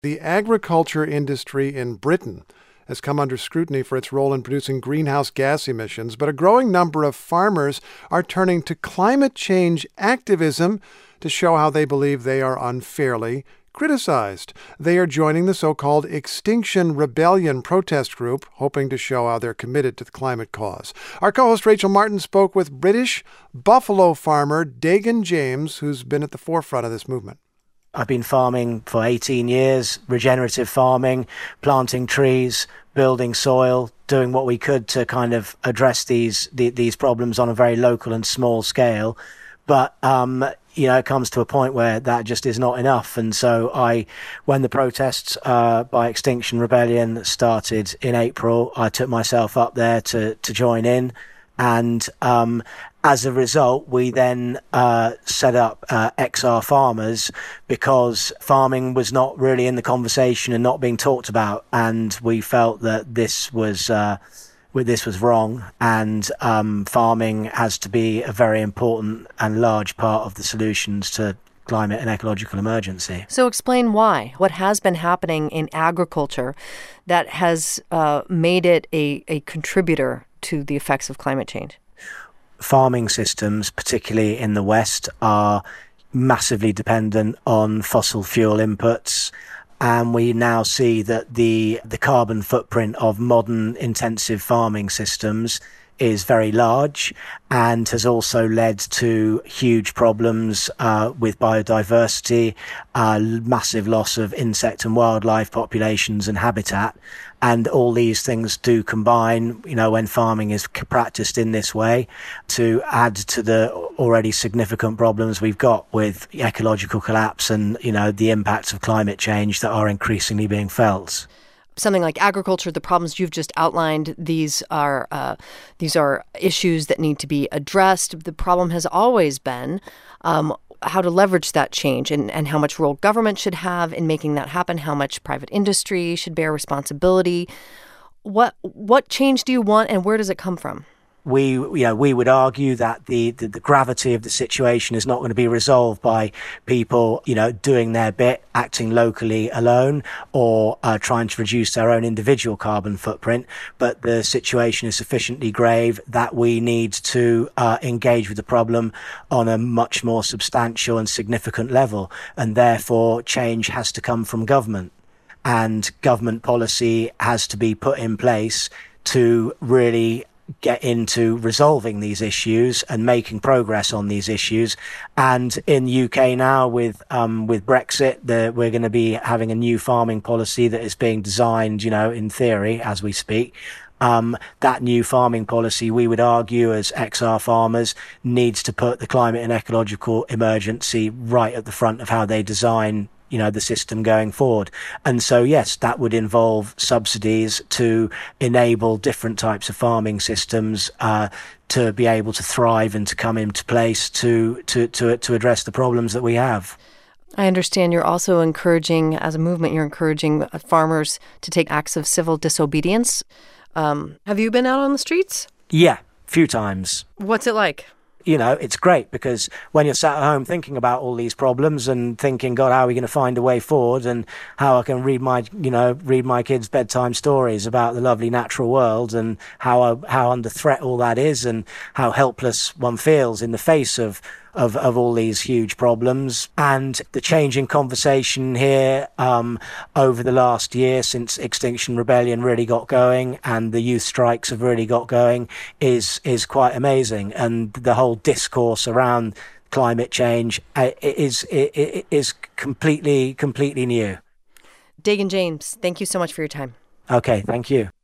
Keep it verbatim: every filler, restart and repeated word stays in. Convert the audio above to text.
The agriculture industry in Britain has come under scrutiny for its role in producing greenhouse gas emissions, but a growing number of farmers are turning to climate change activism to show how they believe they are unfairly criticized. They are joining the so-called Extinction Rebellion protest group, hoping to show how they're committed to the climate cause. Our co-host Rachel Martin spoke with British buffalo farmer Dagan James, who's been at the forefront of this movement. I've been farming for eighteen years, regenerative farming, planting trees, building soil, doing what we could to kind of address these these problems on a very local and small scale. But, um, you know, it comes to a point where that just is not enough. And so I, when the protests uh, by Extinction Rebellion started in April, I took myself up there to, to join in. And um, as a result, we then uh, set up uh, X R Farmers because farming was not really in the conversation and not being talked about. And we felt that this was uh, this was wrong, and um, farming has to be a very important and large part of the solutions to climate and ecological emergency. So explain why. What has been happening in agriculture that has uh, made it a, a contributor to the effects of climate change? Farming systems, particularly in the West, are massively dependent on fossil fuel inputs. And we now see that the the carbon footprint of modern intensive farming systems is very large and has also led to huge problems uh, with biodiversity, uh, massive loss of insect and wildlife populations and habitat. And all these things do combine, you know, when farming is practiced in this way, to add to the already significant problems we've got with ecological collapse and, you know, the impacts of climate change that are increasingly being felt. Something like agriculture, the problems you've just outlined, these are uh, these are issues that need to be addressed. The problem has always been um, how to leverage that change and, and how much role government should have in making that happen, how much private industry should bear responsibility. What what change do you want, and where does it come from? We, you know, we would argue that the, the, the gravity of the situation is not going to be resolved by people, you know, doing their bit, acting locally alone, or uh, trying to reduce their own individual carbon footprint. But the situation is sufficiently grave that we need to uh, engage with the problem on a much more substantial and significant level. And therefore, change has to come from government. And government policy has to be put in place to really get into resolving these issues and making progress on these issues. And in the U K now, with um, with Brexit, the, we're going to be having a new farming policy that is being designed, you know, in theory, as we speak. Um, that new farming policy, we would argue as X R Farmers, needs to put the climate and ecological emergency right at the front of how they design, you know, the system going forward. And so, yes, that would involve subsidies to enable different types of farming systems uh, to be able to thrive and to come into place to, to, to, to address the problems that we have. I understand you're also encouraging, as a movement, you're encouraging farmers to take acts of civil disobedience. Um, have you been out on the streets? Yeah, a few times. What's it like? You know, it's great because when you're sat at home thinking about all these problems and thinking, God, how are we going to find a way forward, and how I can read my, you know, read my kids' bedtime stories about the lovely natural world and how I, how under threat all that is, and how helpless one feels in the face of of, of all these huge problems. And the change in conversation here um, over the last year since Extinction Rebellion really got going and the youth strikes have really got going is is quite amazing. And the whole discourse around climate change uh, is, is, is completely, completely new. Dagan James, thank you so much for your time. Okay, thank you.